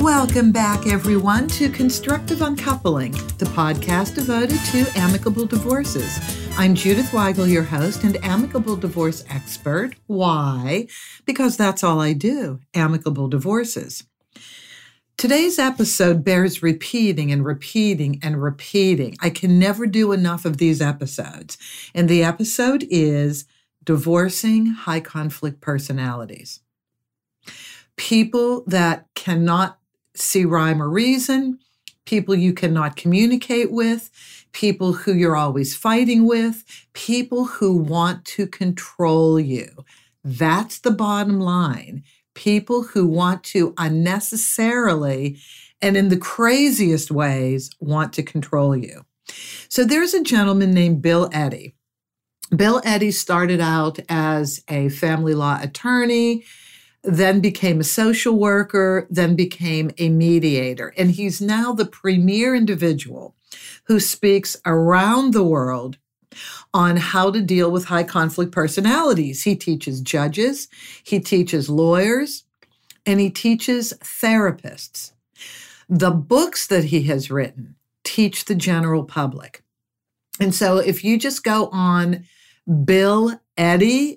Welcome back, everyone, to Constructive Uncoupling, the podcast devoted to amicable divorces. I'm Judith Weigel, your host and amicable divorce expert. Why? Because that's all I do, amicable divorces. Today's episode bears repeating and repeating and repeating. I can never do enough of these episodes. And the episode is Divorcing High Conflict Personalities. People that cannot see rhyme or reason, people you cannot communicate with, people who you're always fighting with, people who want to control you. That's the bottom line. People who want to unnecessarily and in the craziest ways want to control you. So there's a gentleman named Bill Eddy. Bill Eddy started out as a family law attorney, then became a social worker, then became a mediator. And he's now the premier individual who speaks around the world on how to deal with high conflict personalities. He teaches judges, he teaches lawyers, and he teaches therapists. The books that he has written teach the general public. And so if you just go on Bill Eddy,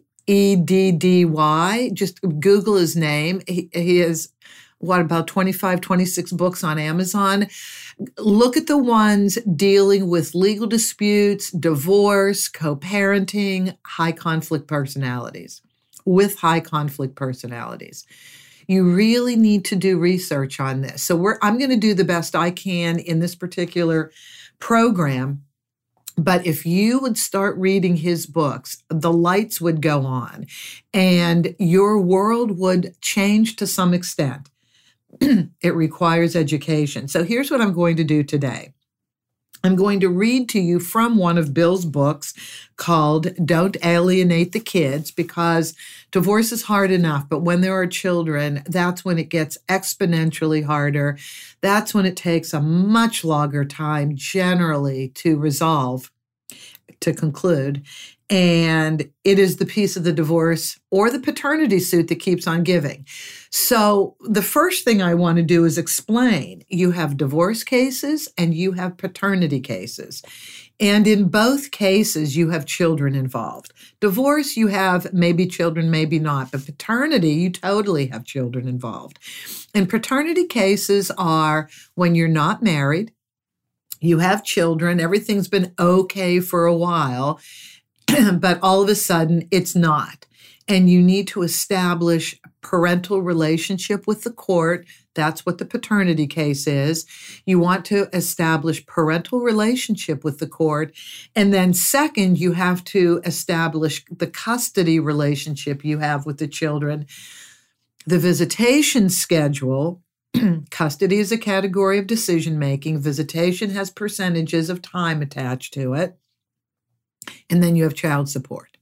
EDDY, just Google his name. He has, about 25, 26 books on Amazon. Look at the ones dealing with legal disputes, divorce, co-parenting, high conflict personalities, with high conflict personalities. You really need to do research on this. So I'm going to do the best I can in this particular program. But if you would start reading his books, the lights would go on and your world would change to some extent. It requires education. So here's what I'm going to do today. I'm going to read to you from one of Bill's books called Don't Alienate the Kids, because divorce is hard enough, but when there are children, that's when it gets exponentially harder. That's when it takes a much longer time generally to resolve, to conclude. And it is the piece of the divorce or the paternity suit that keeps on giving. So the first thing I want to do is explain. You have divorce cases and you have paternity cases. And in both cases, you have children involved. Divorce, you have maybe children, maybe not. But paternity, you totally have children involved. And paternity cases are when you're not married, you have children, everything's been okay for a while, but all of a sudden it's not. And you need to establish parental relationship with the court. That's what the paternity case is. You want to establish parental relationship with the court. And then second, you have to establish the custody relationship you have with the children. The visitation schedule, custody is a category of decision-making. Visitation has percentages of time attached to it. And then you have child support.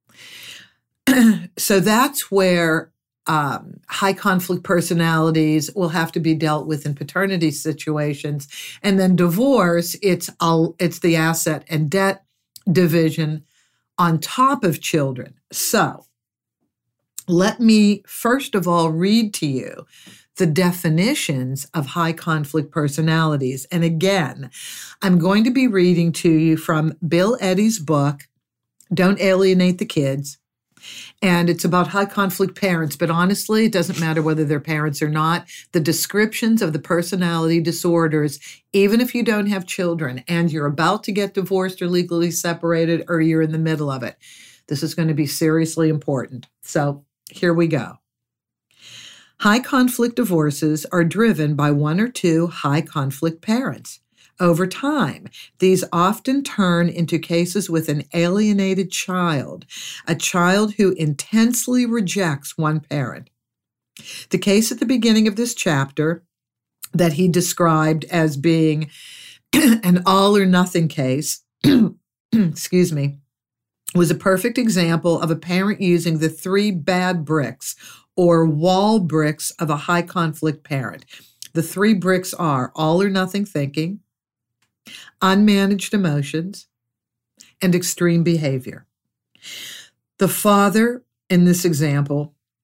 So that's where high conflict personalities will have to be dealt with in paternity situations. And then divorce, it's the asset and debt division on top of children. So let me first of all read to you the definitions of high conflict personalities. And again, I'm going to be reading to you from Bill Eddy's book, Don't Alienate the Kids. And it's about high conflict parents, but honestly, it doesn't matter whether they're parents or not. The descriptions of the personality disorders, even if you don't have children and you're about to get divorced or legally separated or you're in the middle of it, this is going to be seriously important. So here we go. High conflict divorces are driven by one or two high conflict parents. Over time, these often turn into cases with an alienated child, a child who intensely rejects one parent. The case at the beginning of this chapter that he described as being an all or nothing case, excuse me, was a perfect example of a parent using the three bad bricks or wall bricks of a high conflict parent. The three bricks are all or nothing thinking, unmanaged emotions, and extreme behavior. The father, in this example,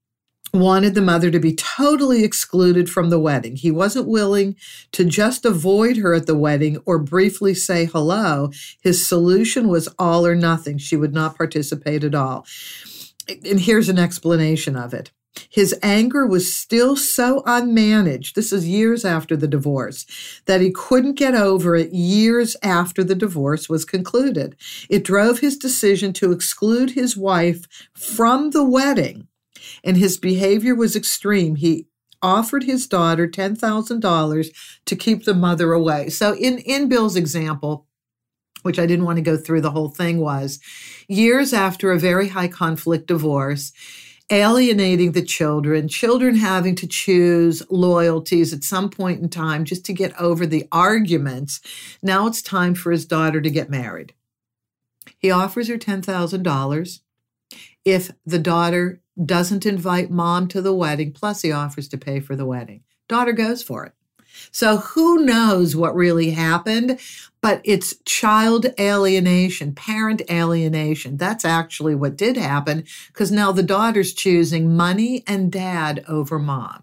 wanted the mother to be totally excluded from the wedding. He wasn't willing to just avoid her at the wedding or briefly say hello. His solution was all or nothing. She would not participate at all. And here's an explanation of it. His anger was still so unmanaged, this is years after the divorce, that he couldn't get over it years after the divorce was concluded. It drove his decision to exclude his wife from the wedding, and his behavior was extreme. He offered his daughter $10,000 to keep the mother away. So in Bill's example, which I didn't want to go through the whole thing, was years after a very high conflict divorce, alienating the children having to choose loyalties at some point in time just to get over the arguments. Now it's time for his daughter to get married. He offers her $10,000 if the daughter doesn't invite mom to the wedding, plus he offers to pay for the wedding. Daughter goes for it. So who knows what really happened, but it's child alienation, parent alienation. That's actually what did happen, because now the daughter's choosing money and dad over mom.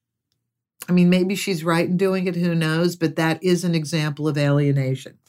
I mean, maybe she's right in doing it, who knows, but that is an example of alienation.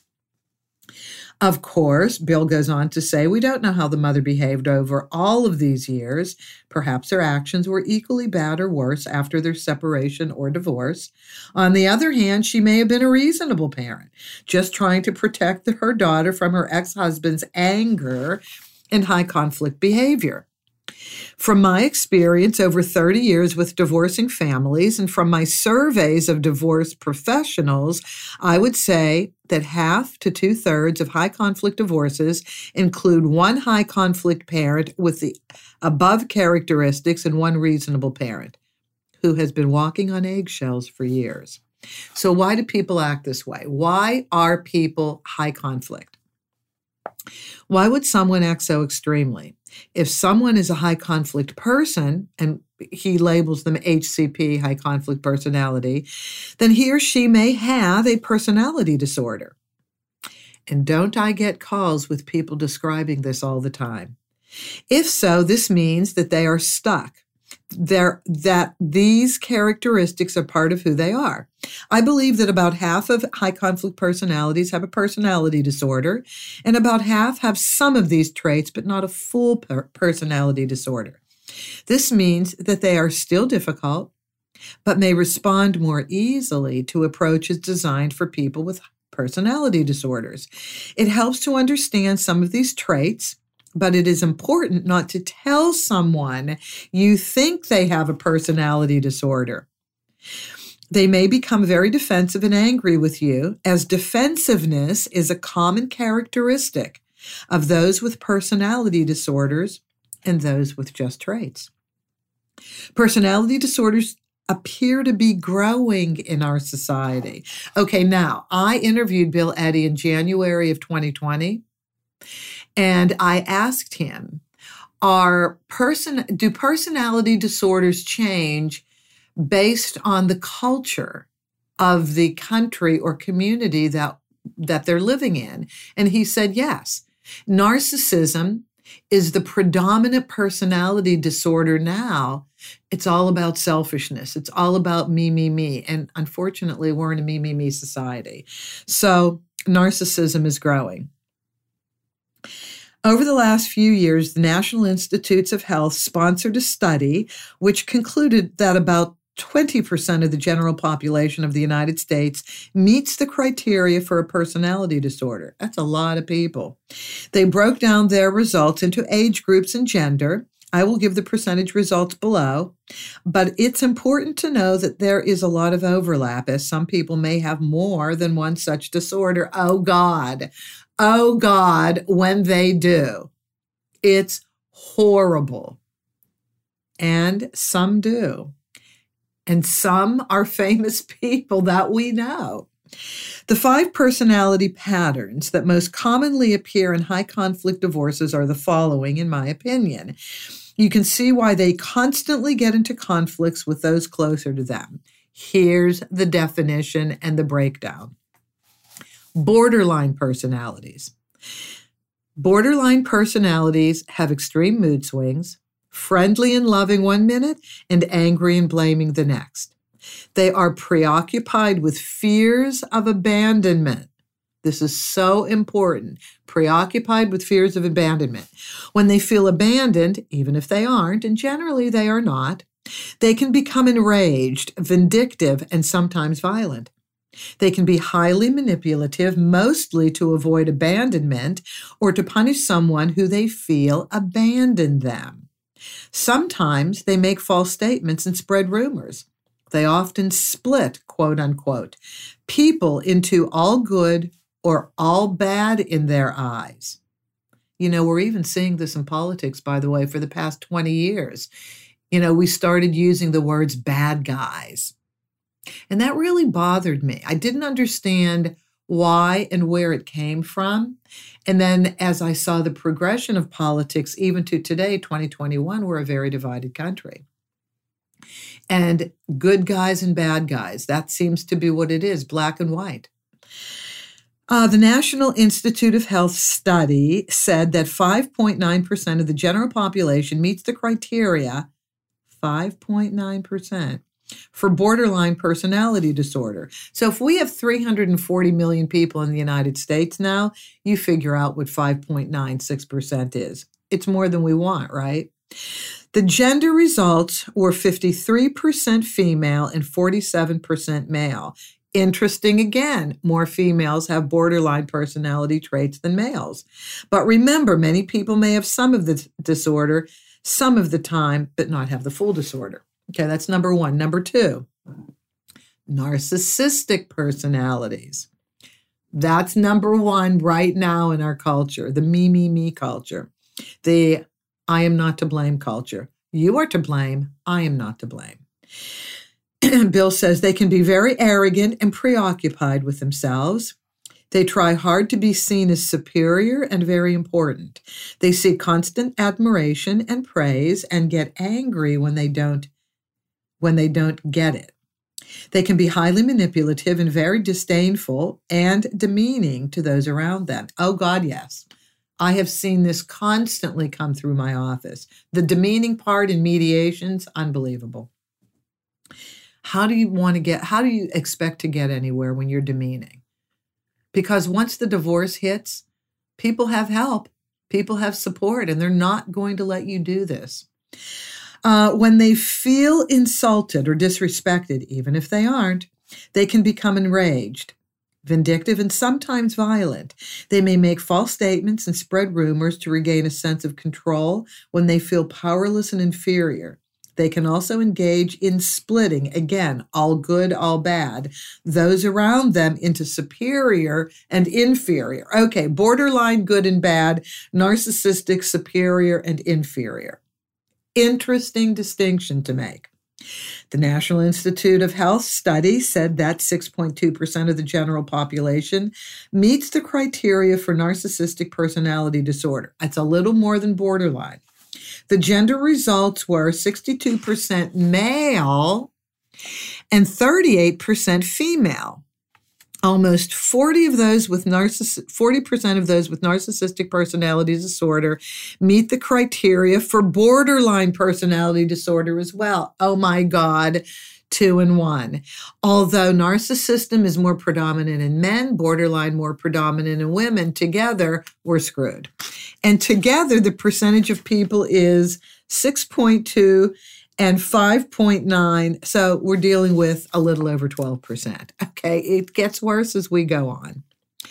Of course, Bill goes on to say, we don't know how the mother behaved over all of these years. Perhaps her actions were equally bad or worse after their separation or divorce. On the other hand, she may have been a reasonable parent, just trying to protect her daughter from her ex-husband's anger and high conflict behavior. From my experience over 30 years with divorcing families and from my surveys of divorce professionals, I would say that half to 2/3 of high conflict divorces include one high conflict parent with the above characteristics and one reasonable parent who has been walking on eggshells for years. So why do people act this way? Why are people high conflict? Why would someone act so extremely? If someone is a high conflict person, and he labels them HCP, high conflict personality, then he or she may have a personality disorder. And don't I get calls with people describing this all the time? If so, this means that they are stuck. That these characteristics are part of who they are. I believe that about half of high conflict personalities have a personality disorder, and about half have some of these traits, but not a full personality disorder. This means that they are still difficult, but may respond more easily to approaches designed for people with personality disorders. It helps to understand some of these traits, but it is important not to tell someone you think they have a personality disorder. They may become very defensive and angry with you, as defensiveness is a common characteristic of those with personality disorders and those with just traits. Personality disorders appear to be growing in our society. Okay, now, I interviewed Bill Eddy in January of 2020. And I asked him, do personality disorders change based on the culture of the country or community that they're living in? And he said, yes. Narcissism is the predominant personality disorder now. It's all about selfishness. It's all about me, me, me. And unfortunately, we're in a me, me, me society. So narcissism is growing. Over the last few years, the National Institutes of Health sponsored a study which concluded that about 20% of the general population of the United States meets the criteria for a personality disorder. That's a lot of people. They broke down their results into age groups and gender. I will give the percentage results below, but it's important to know that there is a lot of overlap, as some people may have more than one such disorder. Oh, God, when they do. It's horrible. And some do. And some are famous people that we know. The 5 personality patterns that most commonly appear in high conflict divorces are the following, in my opinion. You can see why they constantly get into conflicts with those closer to them. Here's the definition and the breakdown. Borderline personalities. Borderline personalities have extreme mood swings, friendly and loving one minute and angry and blaming the next. They are preoccupied with fears of abandonment. This is so important. Preoccupied with fears of abandonment. When they feel abandoned, even if they aren't, and generally they are not, they can become enraged, vindictive, and sometimes violent. They can be highly manipulative, mostly to avoid abandonment or to punish someone who they feel abandoned them. Sometimes they make false statements and spread rumors. They often split, quote unquote, people into all good or all bad in their eyes. You know, we're even seeing this in politics, by the way, for the past 20 years. You know, we started using the words bad guys. And that really bothered me. I didn't understand why and where it came from. And then as I saw the progression of politics, even to today, 2021, we're a very divided country. And good guys and bad guys, that seems to be what it is, black and white. The National Institute of Health study said that 5.9% of the general population meets the criteria, 5.9%, for borderline personality disorder. So if we have 340 million people in the United States now, you figure out what 5.96% is. It's more than we want, right? The gender results were 53% female and 47% male. Interesting again, more females have borderline personality traits than males. But remember, many people may have some of the disorder some of the time, but not have the full disorder. Okay, that's number one. Number two, narcissistic personalities. That's number one right now in our culture, the me culture, the I am not to blame culture. You are to blame. I am not to blame. Bill says they can be very arrogant and preoccupied with themselves. They try hard to be seen as superior and very important. They seek constant admiration and praise and get angry when they don't get it. They can be highly manipulative and very disdainful and demeaning to those around them. Oh God, yes. I have seen this constantly come through my office. The demeaning part in mediations, unbelievable. How do you expect to get anywhere when you're demeaning? Because once the divorce hits, people have help, people have support, and they're not going to let you do this. When they feel insulted or disrespected, even if they aren't, they can become enraged, vindictive, and sometimes violent. They may make false statements and spread rumors to regain a sense of control when they feel powerless and inferior. They can also engage in splitting, again, all good, all bad, those around them into superior and inferior. Okay, borderline good and bad, narcissistic, superior, and inferior. Interesting distinction to make. The National Institute of Health study said that 6.2% of the general population meets the criteria for narcissistic personality disorder. That's a little more than borderline. The gender results were 62% male and 38% female. Almost 40% of those with narcissistic personality disorder meet the criteria for borderline personality disorder as well. Oh my God, 2 and 1. Although narcissism is more predominant in men, borderline more predominant in women, together we're screwed. And together the percentage of people is 6.2 and 5.9. So we're dealing with a little over 12%. Okay, it gets worse as we go on.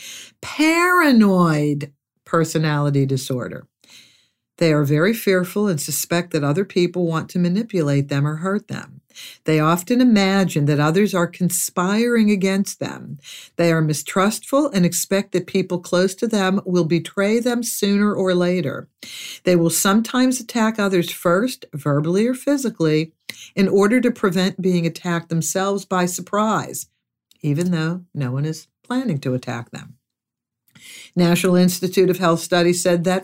Paranoid personality disorder. They are very fearful and suspect that other people want to manipulate them or hurt them. They often imagine that others are conspiring against them. They are mistrustful and expect that people close to them will betray them sooner or later. They will sometimes attack others first, verbally or physically, in order to prevent being attacked themselves by surprise, even though no one is planning to attack them. National Institute of Health study said that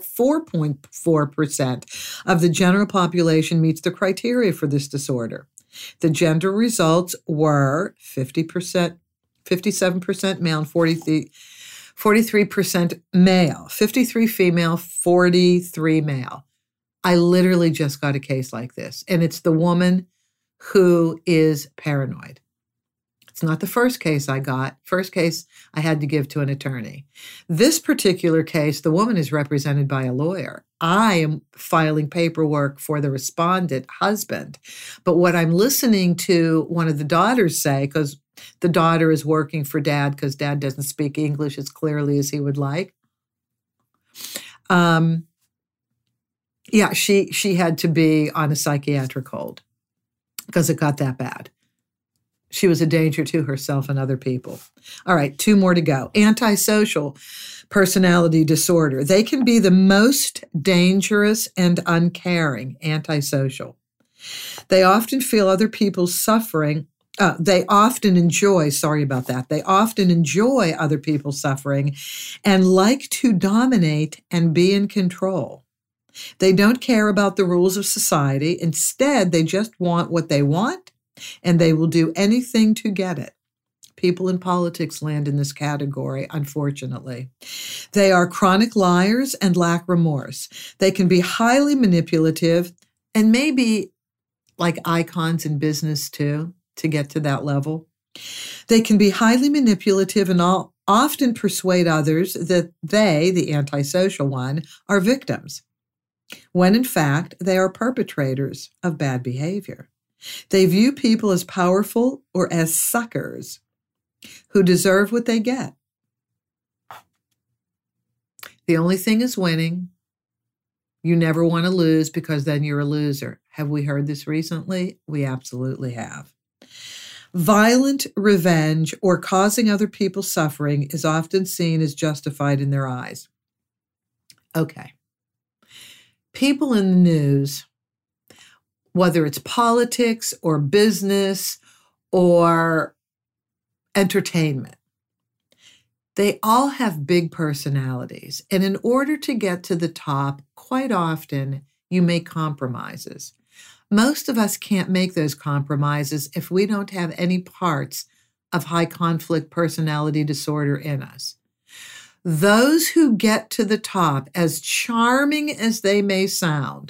4.4% of the general population meets the criteria for this disorder. The gender results were 50%, 57% male, and 43% male, 53 female, 43 male. I literally just got a case like this, and it's the woman who is paranoid. It's not the first case I got. First case I had to give to an attorney. This particular case, the woman is represented by a lawyer. I am filing paperwork for the respondent husband. But what I'm listening to one of the daughters say, because the daughter is working for dad because dad doesn't speak English as clearly as he would like. She had to be on a psychiatric hold because it got that bad. She was a danger to herself and other people. All right, 2 more to go. Antisocial personality disorder. They can be the most dangerous and uncaring, antisocial. They often feel other people's suffering. They often enjoy other people's suffering and like to dominate and be in control. They don't care about the rules of society. Instead, they just want what they want, and they will do anything to get it. People in politics land in this category, unfortunately. They are chronic liars and lack remorse. They can be highly manipulative and maybe like icons in business too, to get to that level. They can be highly manipulative and often persuade others that they, the antisocial one, are victims, when in fact they are perpetrators of bad behavior. They view people as powerful or as suckers who deserve what they get. The only thing is winning. You never want to lose because then you're a loser. Have we heard this recently? We absolutely have. Violent revenge or causing other people suffering is often seen as justified in their eyes. Okay. People in the news, whether it's politics or business or entertainment, they all have big personalities. And in order to get to the top, quite often you make compromises. Most of us can't make those compromises if we don't have any parts of high conflict personality disorder in us. Those who get to the top, as charming as they may sound,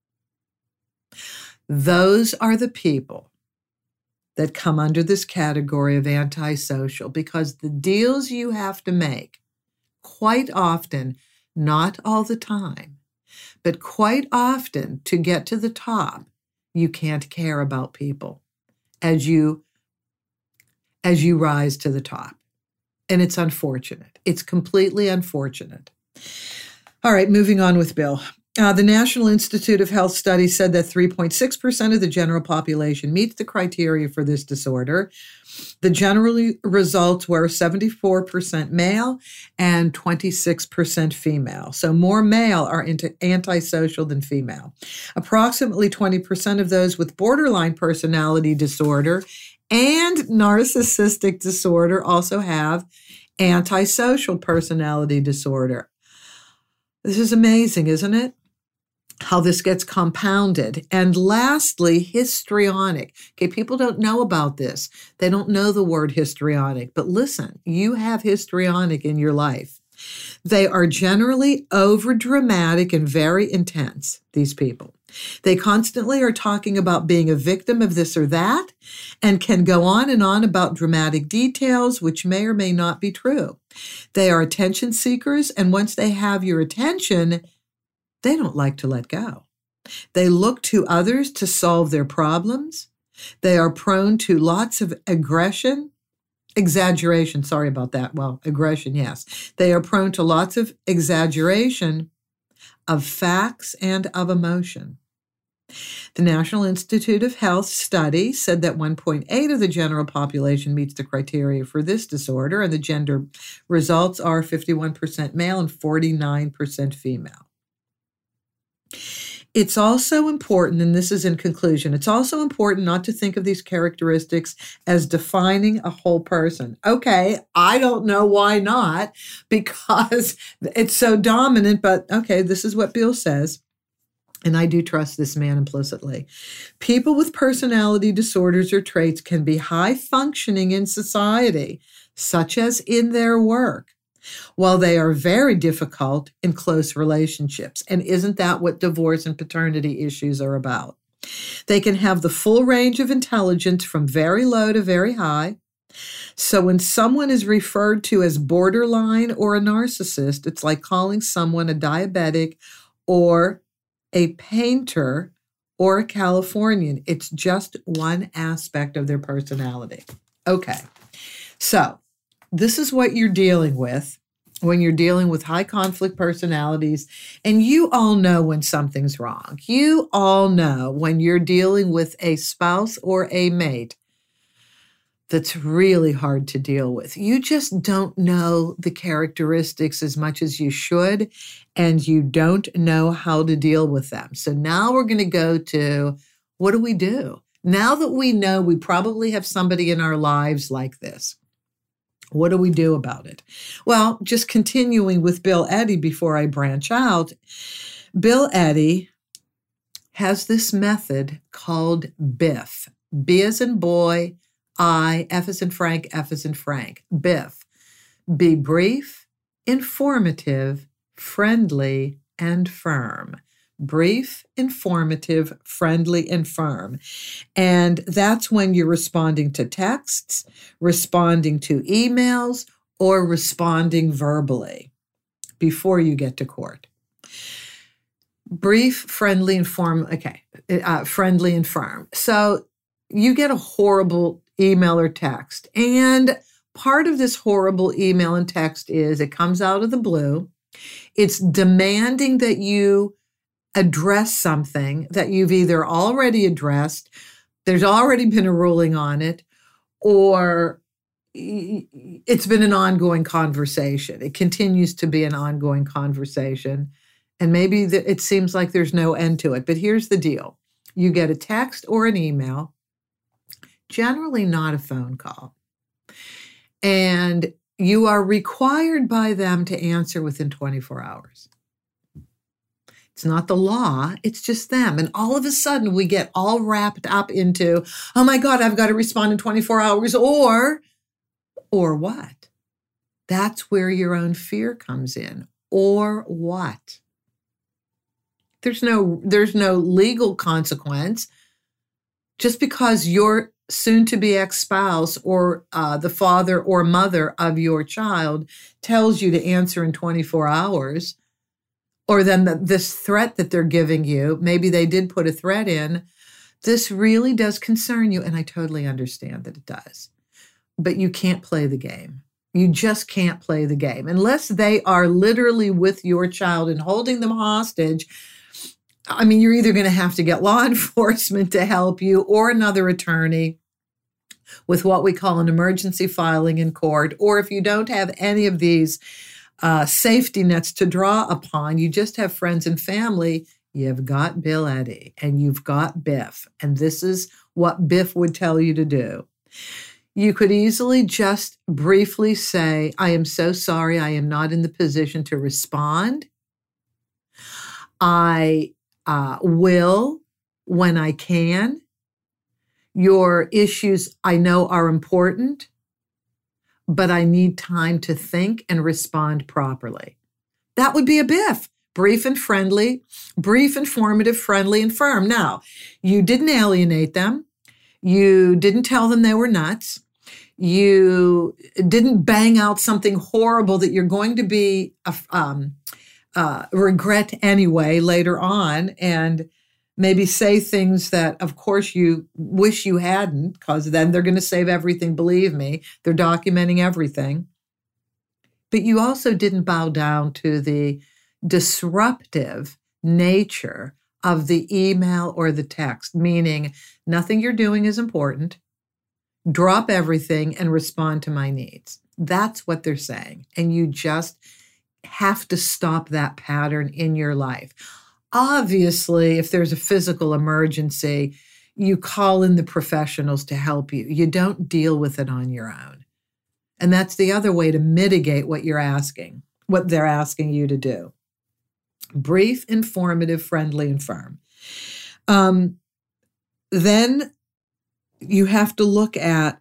those are the people that come under this category of antisocial, because the deals you have to make, quite often, not all the time, but quite often to get to the top, you can't care about people as you rise to the top. And it's unfortunate. It's completely unfortunate. All right, moving on with Bill. The National Institute of Health study said that 3.6% of the general population meets the criteria for this disorder. The general results were 74% male and 26% female. So more male are antisocial than female. Approximately 20% of those with borderline personality disorder and narcissistic disorder also have antisocial personality disorder. This is amazing, isn't it? How this gets compounded. And lastly, histrionic. Okay, people don't know about this. They don't know the word histrionic. But listen, you have histrionic in your life. They are generally overdramatic and very intense, these people. They constantly are talking about being a victim of this or that and can go on and on about dramatic details, which may or may not be true. They are attention seekers, and once they have your attention, they don't like to let go. They look to others to solve their problems. They are prone to lots of exaggeration, sorry about that. Well, aggression, yes. They are prone to lots of exaggeration of facts and of emotion. The National Institute of Health study said that 1.8 of the general population meets the criteria for this disorder, and the gender results are 51% male and 49% female. It's also important, and this is in conclusion, it's also important not to think of these characteristics as defining a whole person. Okay, I don't know why not, because it's so dominant, but okay, this is what Bill says. And I do trust this man implicitly. People with personality disorders or traits can be high functioning in society, such as in their work, while they are very difficult in close relationships. And isn't that what divorce and paternity issues are about? They can have the full range of intelligence from very low to very high. So when someone is referred to as borderline or a narcissist, it's like calling someone a diabetic or a painter or a Californian. It's just one aspect of their personality. Okay, so this is what you're dealing with when you're dealing with high conflict personalities. And you all know when something's wrong. You all know when you're dealing with a spouse or a mate that's really hard to deal with. You just don't know the characteristics as much as you should, and you don't know how to deal with them. So now we're going to go to, what do we do? Now that we know we probably have somebody in our lives like this, what do we do about it? Well, just continuing with Bill Eddy before I branch out, Bill Eddy has this method called BIF. B as in boy, I, F as in Frank, F as in Frank. BIF. Be brief, informative, friendly, and firm. Brief, informative, friendly, and firm. And that's when you're responding to texts, responding to emails, or responding verbally before you get to court. Brief, friendly, and firm. Okay, friendly and firm. So you get a horrible email or text. And part of this horrible email and text is it comes out of the blue. It's demanding that you address something that you've either already addressed, there's already been a ruling on it, or it's been an ongoing conversation. It continues to be an ongoing conversation. And maybe it seems like there's no end to it. But here's the deal. You get a text or an email, generally not a phone call, and you are required by them to answer within 24 hours. It's not the law, it's just them. And all of a sudden we get all wrapped up into, oh my God, I've got to respond in 24 hours or what? That's where your own fear comes in. Or what? There's no legal consequence. Just because your soon-to-be ex-spouse or the father or mother of your child tells you to answer in 24 hours, or then this threat that they're giving you, maybe they did put a threat in, this really does concern you, and I totally understand that it does. But you can't play the game. You just can't play the game. Unless they are literally with your child and holding them hostage, I mean, you're either going to have to get law enforcement to help you or another attorney with what we call an emergency filing in court. Or if you don't have any of these safety nets to draw upon, you just have friends and family, you've got Bill Eddy and you've got Biff. And this is what Biff would tell you to do. You could easily just briefly say, I am so sorry, I am not in the position to respond. I will when I can. Your issues I know are important, but I need time to think and respond properly. That would be a BIF. Brief and friendly, brief, informative, friendly, and firm. Now, you didn't alienate them. You didn't tell them they were nuts. You didn't bang out something horrible that you're going to be regret anyway later on, and maybe say things that, of course, you wish you hadn't, because then they're going to save everything. Believe me, they're documenting everything. But you also didn't bow down to the disruptive nature of the email or the text, meaning nothing you're doing is important. Drop everything and respond to my needs. That's what they're saying. And you just have to stop that pattern in your life. Obviously, if there's a physical emergency, you call in the professionals to help you. You don't deal with it on your own. And that's the other way to mitigate what they're asking you to do. Brief, informative, friendly, and firm. Then you have to look at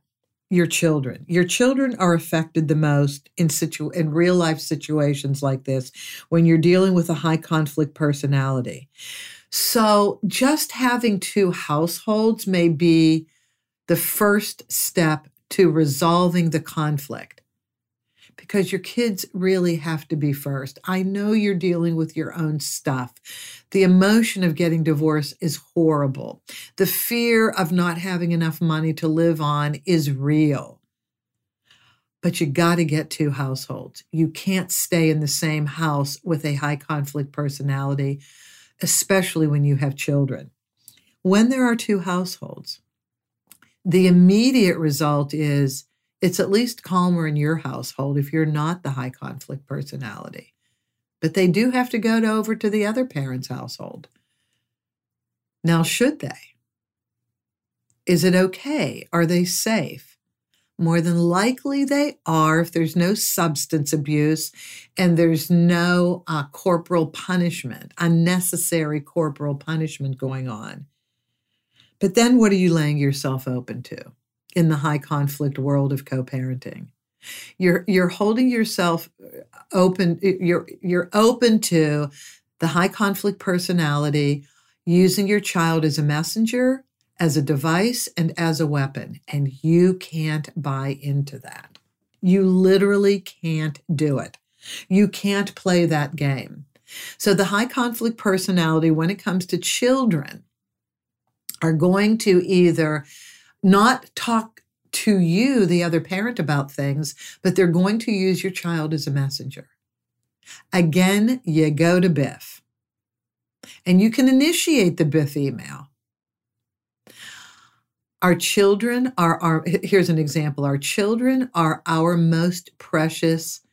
your children. Your children are affected the most in real life situations like this when you're dealing with a high conflict personality. So just having two households may be the first step to resolving the conflict, because your kids really have to be first. I know you're dealing with your own stuff. The emotion of getting divorced is horrible. The fear of not having enough money to live on is real. But you got to get two households. You can't stay in the same house with a high conflict personality, especially when you have children. When there are two households, the immediate result is it's at least calmer in your household if you're not the high conflict personality. But they do have to go over to the other parent's household. Now, should they? Is it okay? Are they safe? More than likely they are if there's no substance abuse and there's no corporal punishment, unnecessary corporal punishment going on. But then what are you laying yourself open to in the high conflict world of co-parenting? You're holding yourself open. You're open to the high conflict personality, using your child as a messenger, as a device, and as a weapon. And you can't buy into that. You literally can't do it. You can't play that game. So the high conflict personality, when it comes to children, are going to either not talk to you, the other parent, about things, but they're going to use your child as a messenger. Again, you go to Biff. And you can initiate the Biff email. Our children are here's an example. Our children are our most precious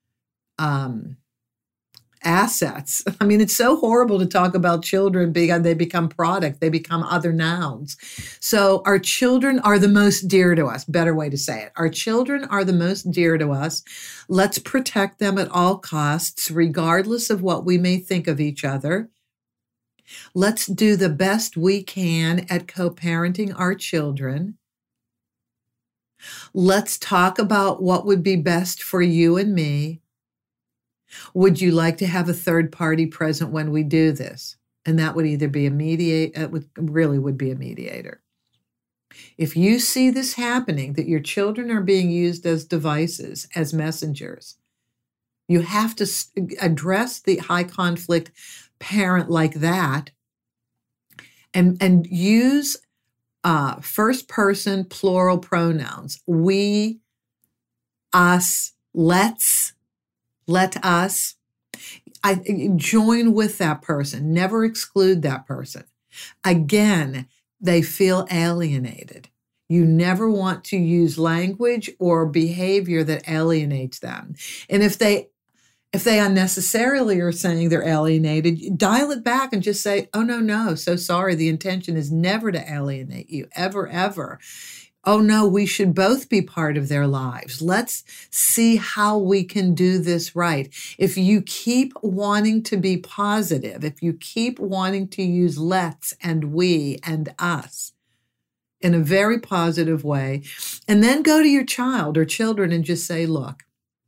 assets. I mean, it's so horrible to talk about children because they become product, they become other nouns. So our children are the most dear to us, better way to say it. Our children are the most dear to us. Let's protect them at all costs, regardless of what we may think of each other. Let's do the best we can at co-parenting our children. Let's talk about what would be best for you and me. Would you like to have a third party present when we do this? And that would either be a mediator, would be a mediator. If you see this happening, that your children are being used as devices, as messengers, you have to address the high conflict parent like that and use first person plural pronouns. We, us, let's. Let us. Join with that person. Never exclude that person. Again, they feel alienated. You never want to use language or behavior that alienates them. And if they unnecessarily are saying they're alienated, dial it back and just say, oh, no, so sorry. The intention is never to alienate you, ever, ever. Oh, no, we should both be part of their lives. Let's see how we can do this right. If you keep wanting to be positive, if you keep wanting to use let's and we and us in a very positive way, and then go to your child or children and just say, look,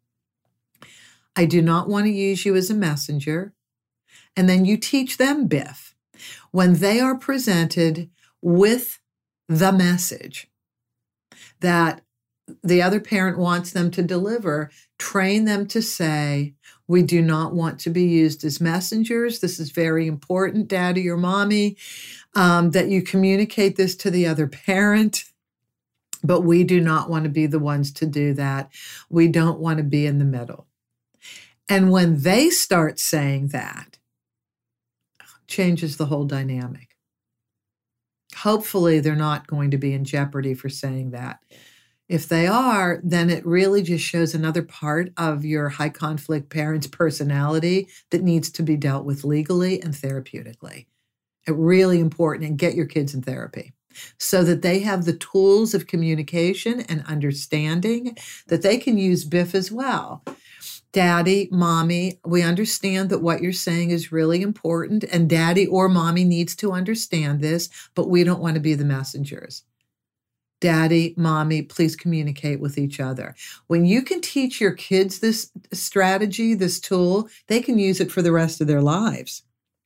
I do not want to use you as a messenger. And then you teach them Biff. When they are presented with the message that the other parent wants them to deliver, train them to say, we do not want to be used as messengers. This is very important, daddy or mommy, that you communicate this to the other parent, but we do not want to be the ones to do that. We don't want to be in the middle. And when they start saying that, changes the whole dynamic. Hopefully, they're not going to be in jeopardy for saying that. If they are, then it really just shows another part of your high conflict parent's personality that needs to be dealt with legally and therapeutically. It's really important, and get your kids in therapy so that they have the tools of communication and understanding that they can use Biff as well. Daddy, mommy, we understand that what you're saying is really important, and daddy or mommy needs to understand this, but we don't want to be the messengers. Daddy, mommy, please communicate with each other. When you can teach your kids this strategy, this tool, they can use it for the rest of their lives.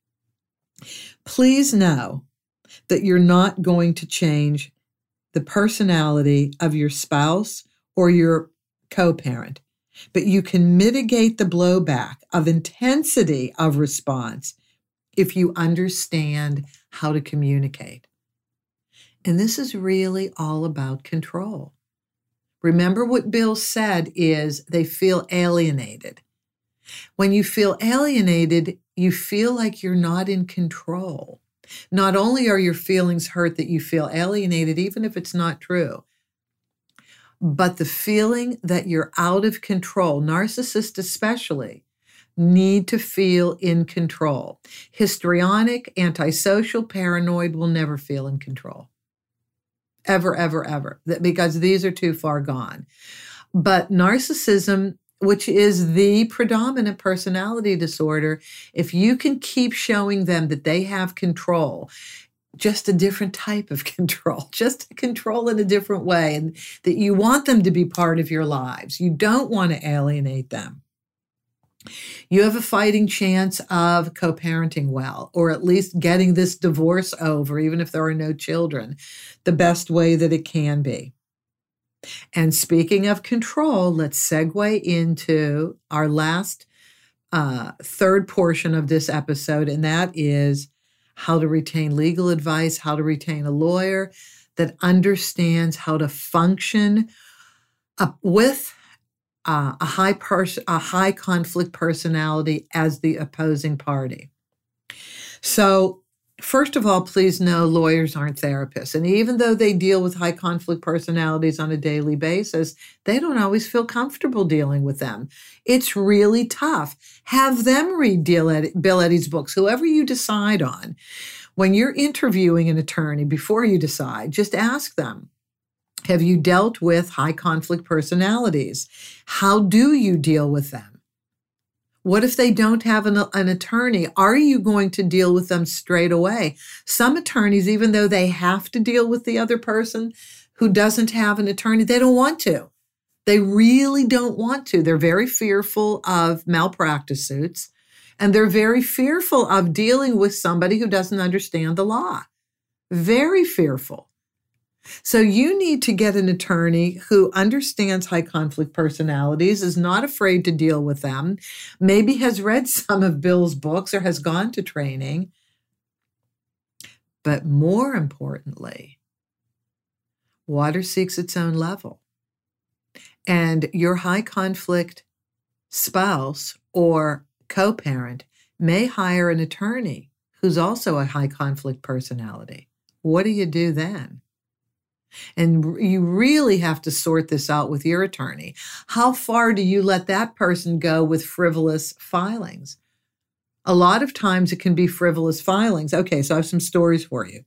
Please know that you're not going to change the personality of your spouse or your co-parent, but you can mitigate the blowback of intensity of response if you understand how to communicate. And this is really all about control. Remember what Bill said is they feel alienated. When you feel alienated, you feel like you're not in control. Not only are your feelings hurt that you feel alienated, even if it's not true, but the feeling that you're out of control, narcissists especially, need to feel in control. Histrionic, antisocial, paranoid will never feel in control. Ever, ever, ever, because these are too far gone. But narcissism, which is the predominant personality disorder, if you can keep showing them that they have control, just a different type of control, just control in a different way, and that you want them to be part of your lives. You don't want to alienate them. You have a fighting chance of co-parenting well, or at least getting this divorce over, even if there are no children, the best way that it can be. And speaking of control, let's segue into our last third portion of this episode, and that is how to retain legal advice, how to retain a lawyer that understands how to function with a high conflict personality as the opposing party. So, first of all, please know lawyers aren't therapists. And even though they deal with high conflict personalities on a daily basis, they don't always feel comfortable dealing with them. It's really tough. Have them read Bill Eddy's books, whoever you decide on. When you're interviewing an attorney, before you decide, just ask them, have you dealt with high conflict personalities? How do you deal with them? What if they don't have an attorney? Are you going to deal with them straight away? Some attorneys, even though they have to deal with the other person who doesn't have an attorney, they don't want to. They really don't want to. They're very fearful of malpractice suits, and they're very fearful of dealing with somebody who doesn't understand the law. Very fearful. So you need to get an attorney who understands high conflict personalities, is not afraid to deal with them, maybe has read some of Bill's books or has gone to training. But more importantly, water seeks its own level. And your high conflict spouse or co-parent may hire an attorney who's also a high conflict personality. What do you do then? And you really have to sort this out with your attorney. How far do you let that person go with frivolous filings? A lot of times it can be frivolous filings. Okay, so I have some stories for you.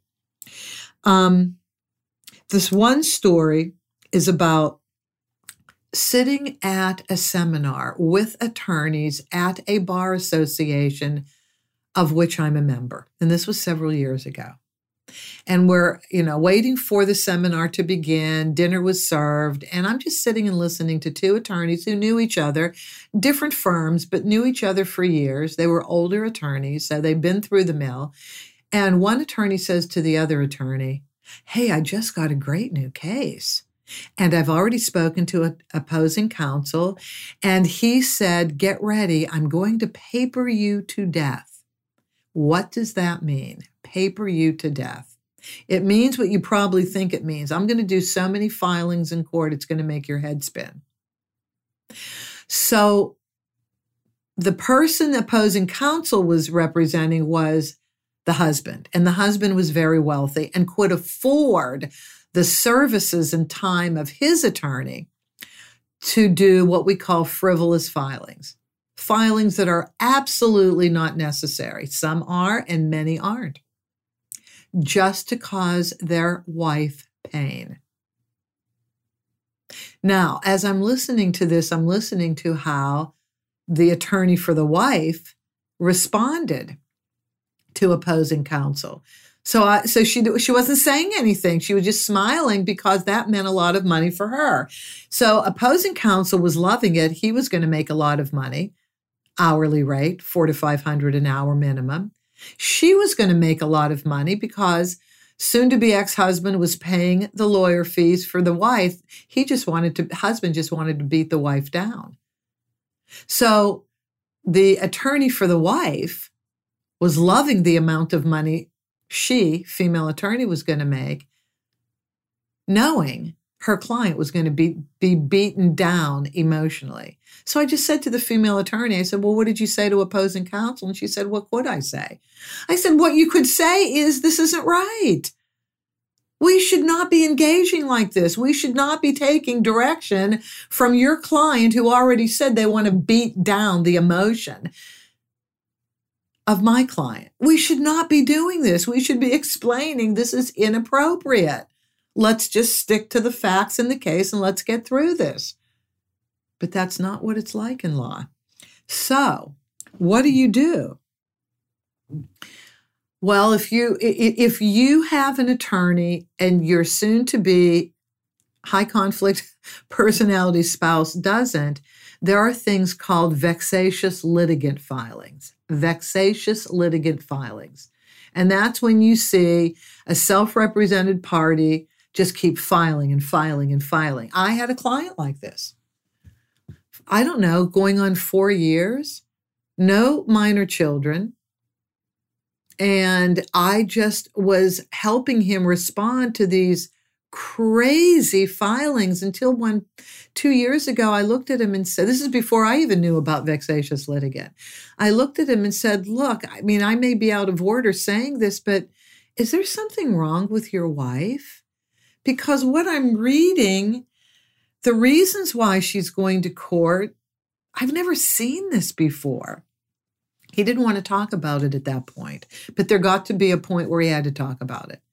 This one story is about sitting at a seminar with attorneys at a bar association of which I'm a member. And this was several years ago. And we're, waiting for the seminar to begin. Dinner was served. And I'm just sitting and listening to two attorneys who knew each other, different firms, but knew each other for years. They were older attorneys, so they've been through the mill. And one attorney says to the other attorney, "Hey, I just got a great new case. And I've already spoken to an opposing counsel. And he said, get ready. I'm going to paper you to death." What does that mean? Paper you to death. It means what you probably think it means. I'm going to do so many filings in court, it's going to make your head spin. So the person the opposing counsel was representing was the husband, and the husband was very wealthy and could afford the services and time of his attorney to do what we call frivolous filings. Filings that are absolutely not necessary. Some are and many aren't. Just to cause their wife pain. Now, as I'm listening to this, I'm listening to how the attorney for the wife responded to opposing counsel. So she wasn't saying anything. She was just smiling because that meant a lot of money for her. So opposing counsel was loving it. He was going to make a lot of money, hourly rate, $400 to $500 an hour minimum. She was going to make a lot of money because soon-to-be ex-husband was paying the lawyer fees for the wife. Husband just wanted to beat the wife down. So the attorney for the wife was loving the amount of money she, female attorney, was going to make, knowing her client was going to be beaten down emotionally. So I just said to the female attorney, I said, well, what did you say to opposing counsel? And she said, what could I say? I said, what you could say is, this isn't right. We should not be engaging like this. We should not be taking direction from your client who already said they want to beat down the emotion of my client. We should not be doing this. We should be explaining this is inappropriate. Let's just stick to the facts in the case and let's get through this. But that's not what it's like in law. So what do? Well, if you have an attorney and your soon-to-be high conflict personality spouse doesn't, there are things called vexatious litigant filings. Vexatious litigant filings. And that's when you see a self-represented party just keep filing and filing and filing. I had a client like this. I don't know, going on 4 years, no minor children. And I just was helping him respond to these crazy filings until 2 years ago, I looked at him and said, this is before I even knew about vexatious litigant. I looked at him and said, look, I mean, I may be out of order saying this, but is there something wrong with your wife? Because what I'm reading, the reasons why she's going to court, I've never seen this before. He didn't want to talk about it at that point, but there got to be a point where he had to talk about it.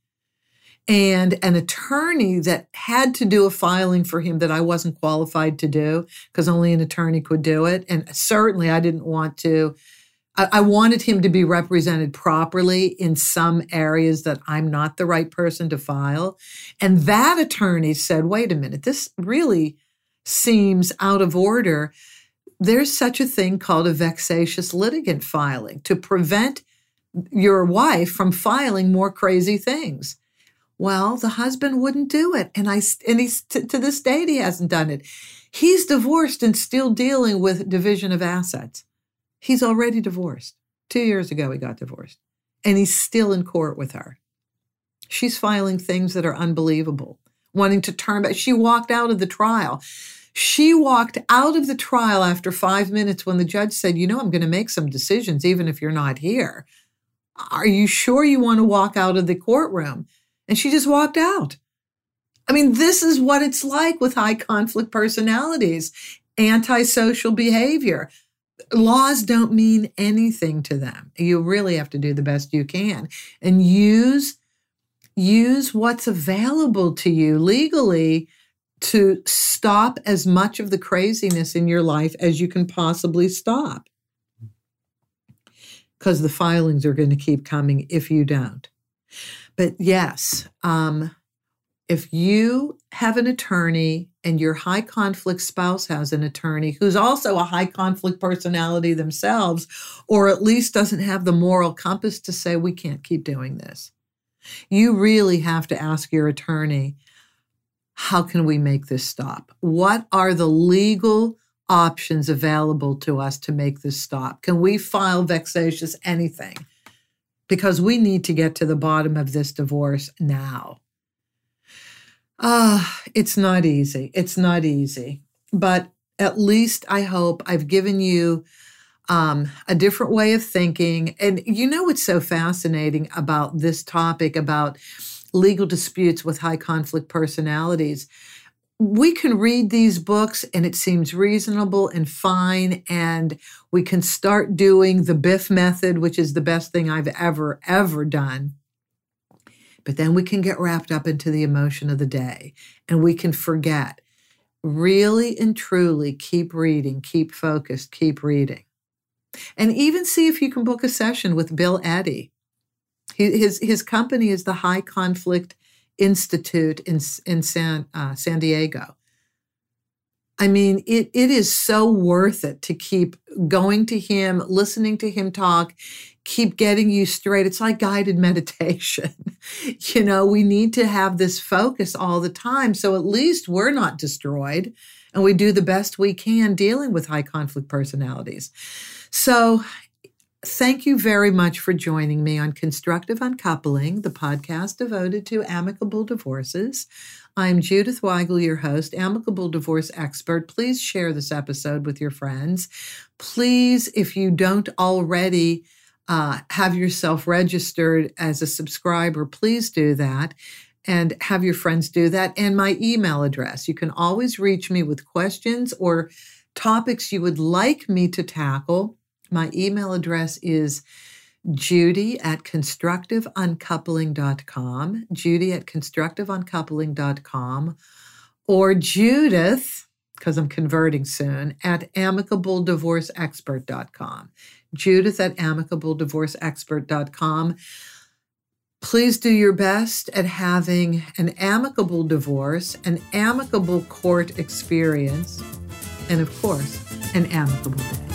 And an attorney that had to do a filing for him that I wasn't qualified to do, because only an attorney could do it. And certainly I didn't want to. I wanted him to be represented properly in some areas that I'm not the right person to file. And that attorney said, wait a minute, this really seems out of order. There's such a thing called a vexatious litigant filing to prevent your wife from filing more crazy things. Well, the husband wouldn't do it. And he's to this date, he hasn't done it. He's divorced and still dealing with division of assets. He's already divorced. 2 years ago, he got divorced. And he's still in court with her. She's filing things that are unbelievable, wanting to turn back. She walked out of the trial. She walked out of the trial after 5 minutes when the judge said, I'm going to make some decisions even if you're not here. Are you sure you want to walk out of the courtroom? And she just walked out. I mean, this is what it's like with high conflict personalities, antisocial behavior. Laws don't mean anything to them. You really have to do the best you can and use what's available to you legally to stop as much of the craziness in your life as you can possibly stop. Because the filings are going to keep coming if you don't. But yes, if you have an attorney and your high conflict spouse has an attorney who's also a high conflict personality themselves, or at least doesn't have the moral compass to say, we can't keep doing this, you really have to ask your attorney, how can we make this stop? What are the legal options available to us to make this stop? Can we file vexatious anything? Because we need to get to the bottom of this divorce now. It's not easy. It's not easy. But at least I hope I've given you a different way of thinking. And what's so fascinating about this topic, about legal disputes with high conflict personalities? We can read these books and it seems reasonable and fine, and we can start doing the Biff method, which is the best thing I've ever done. But then we can get wrapped up into the emotion of the day and we can forget. Really and truly keep reading, keep focused, keep reading. And even see if you can book a session with Bill Eddy. His company is the High Conflict Institute in San Diego. I mean, it is so worth it to keep going to him, listening to him talk, keep getting you straight. It's like guided meditation. We need to have this focus all the time. So at least we're not destroyed and we do the best we can dealing with high conflict personalities. So thank you very much for joining me on Constructive Uncoupling, the podcast devoted to amicable divorces. I'm Judith Weigel, your host, amicable divorce expert. Please share this episode with your friends. Please, if you don't already have yourself registered as a subscriber, please do that and have your friends do that. And my email address. You can always reach me with questions or topics you would like me to tackle. My email address is judy@constructiveuncoupling.com, judy@constructiveuncoupling.com, or Judith, because I'm converting soon, at amicableddivorceexpert.com, judith@amicableddivorceexpert.com. Please do your best at having an amicable divorce, an amicable court experience, and of course, an amicable day.